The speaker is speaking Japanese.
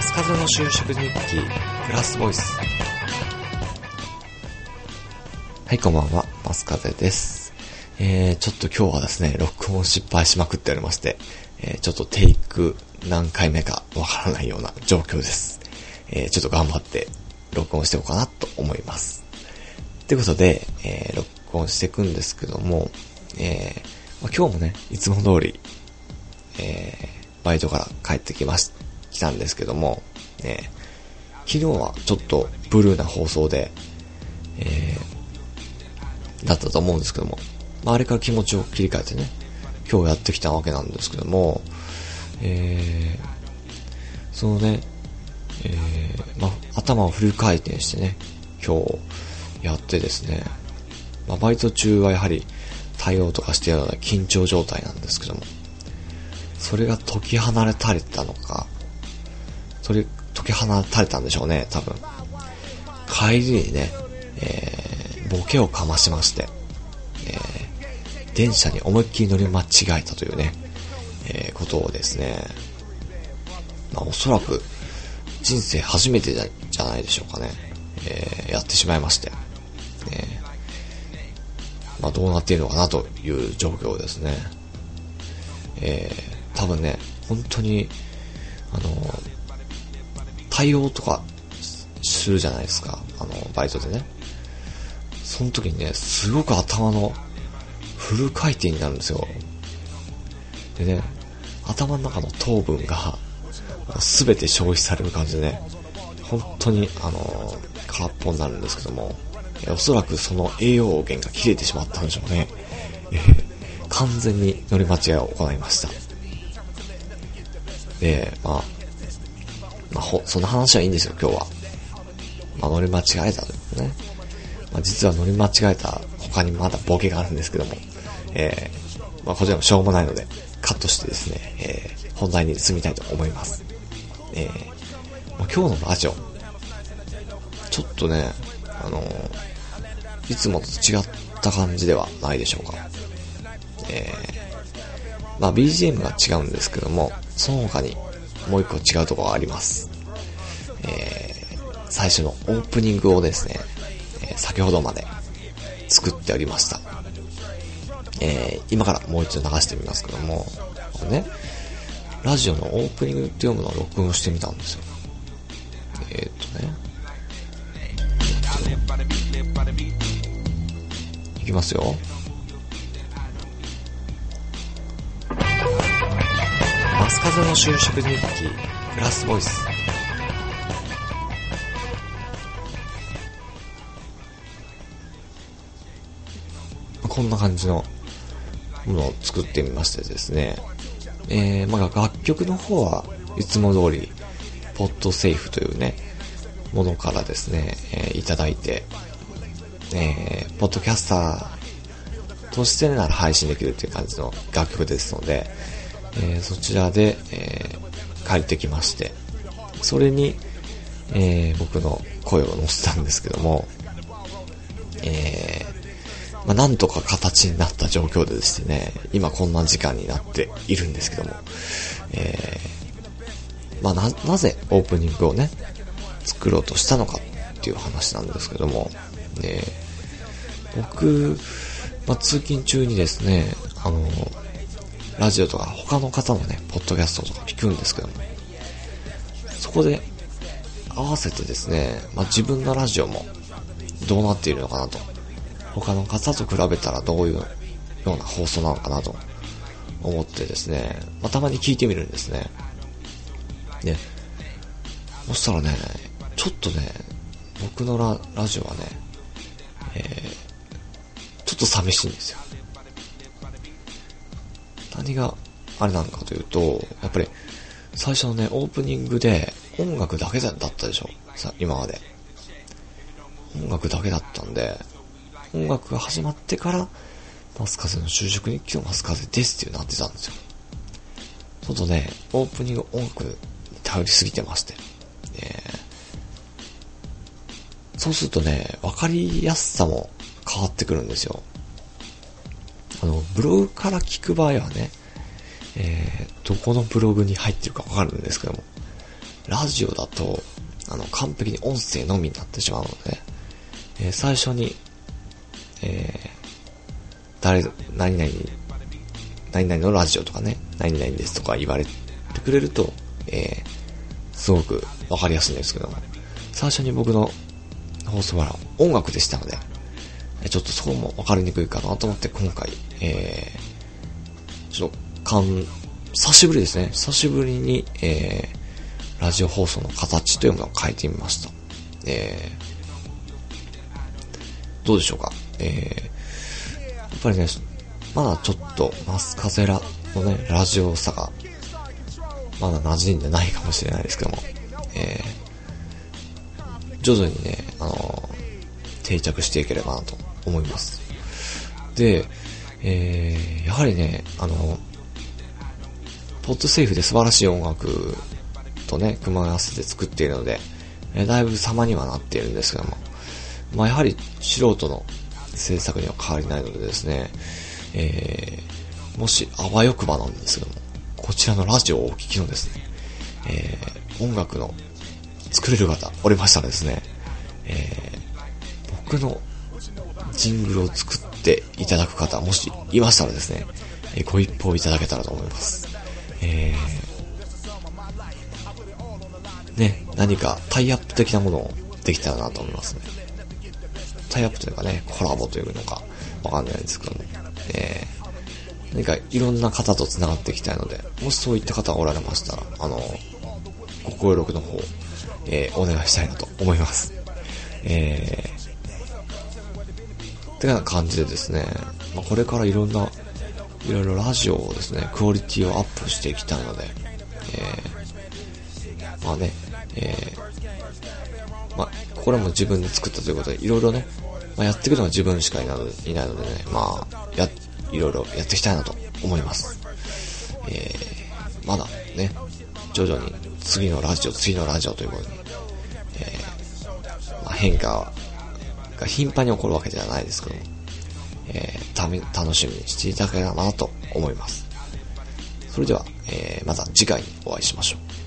スカゼの就職日記プラスボイス。はい、こんばんは、マスカゼです。ちょっと今日はですね、録音失敗しまくっておりまして、ちょっとテイク何回目かわからないような状況です。ちょっと頑張って録音しておこうかなと思います。ということで、録音していくんですけども、今日もね、いつも通り、バイトから帰ってきたんですけども、昨日はちょっとブルーな放送で、だったと思うんですけども、あれから気持ちを切り替えてね、今日やってきたわけなんですけども、そのね、頭をフル回転してね、今日やってですね、バイト中はやはり対応とかしているような緊張状態なんですけども、それが解き放たれたのか、解き放たれたんでしょうね、多分。帰りにね、ボケをかましまして、電車に思いっきり乗り間違えたというね、ことをですね、おそらく人生初めてじゃないでしょうかね、やってしまいまして、どうなっているのかなという状況ですね。多分ね、本当に対応とかするじゃないですか、バイトでね。その時にね、すごく頭のフル回転になるんですよ。でね、頭の中の糖分が全て消費される感じでね、本当に空っぽになるんですけども、おそらくその栄養源が切れてしまったんでしょうね。完全に乗り間違いを行いました。で、そんな話はいいんですよ、今日は。乗り間違えたというね。実は乗り間違えた他にまだボケがあるんですけども、こちらもしょうもないのでカットしてですね、本題に進みたいと思います。今日のラジオ、ちょっとね、いつもと違った感じではないでしょうか。BGM が違うんですけども、その他にもう一個違うところがあります。最初のオープニングをですね、先ほどまで作っておりました。今からもう一度流してみますけども、これね、ラジオのオープニングって読むのを録音してみたんですよ。いきますよ。マスカゼの就職日記プラスボイス。こんな感じのものを作ってみましてですね、楽曲の方はいつも通りポッドセーフというねものからですね、いただいて、ポッドキャスターとしてなら配信できるという感じの楽曲ですので、そちらで、借りてきまして、それに、僕の声を載せたんですけども、なんとか形になった状況でですね、今こんな時間になっているんですけども、なぜオープニングをね作ろうとしたのかっていう話なんですけども、僕、通勤中にですね、ラジオとか他の方のねポッドキャストとか聞くんですけども、そこで合わせてですね、自分のラジオもどうなっているのかなと、他の方と比べたらどういうような放送なのかなと思ってですね、たまに聞いてみるんですね。で、そしたらね、ちょっとね、僕のラジオはね、ちょっと寂しいんですよ。何があれなのかというと、やっぱり最初のね、オープニングで音楽だけだったでしょ、今まで。音楽だけだったんで、音楽が始まってからマスカゼの就職日記のマスカゼですってなってたんですよ。ちょっとね、オープニング音楽に頼りすぎてまして、そうするとね、わかりやすさも変わってくるんですよ。ブログから聞く場合はね、どこのブログに入ってるかわかるんですけども、 ラジオだと、完璧に音声のみになってしまうので、最初に、何々のラジオとかね、何々ですとか言われてくれると、すごくわかりやすいんですけども、最初に僕の放送は音楽でしたので、ちょっとそこもわかりにくいかなと思って今回、ちょっと久しぶりですね。久しぶりに、ラジオ放送の形というものを変えてみました。どうでしょうか。やっぱりね、まだちょっとマスカゼラのね、ラジオさが、まだ馴染んでないかもしれないですけども、徐々にね、定着していければなと思います。で、やはりね、ポッドセーフで素晴らしい音楽とね、組み合わせて作っているので、だいぶ様にはなっているんですけども、まあやはり素人の制作には変わりないのでですね、もしあわよくばなんですけども、こちらのラジオをお聞きのですね、音楽の作れる方おりましたらですね、僕のジングルを作っていただく方もしいましたらですね、ご一報いただけたらと思います。ね、何かタイアップ的なものをできたらなと思いますね。タイアップというかね、コラボというのかわかんないんですけども、何かいろんな方と繋がっていきたいので、もしそういった方がおられましたら、ご協力の方、お願いしたいなと思います。ってな感じでですね、まあ、これからいろいろラジオをですね、クオリティをアップしていきたいので、まあね、まあ、これも自分で作ったということで、いろいろね、まあ、やっていくのは自分しかいないのでね、まあ、いろいろやっていきたいなと思います。まだね、徐々に次のラジオということに、まあ、変化が頻繁に起こるわけではないですけども、楽しみにしていただければなと思います。それでは、また次回にお会いしましょう。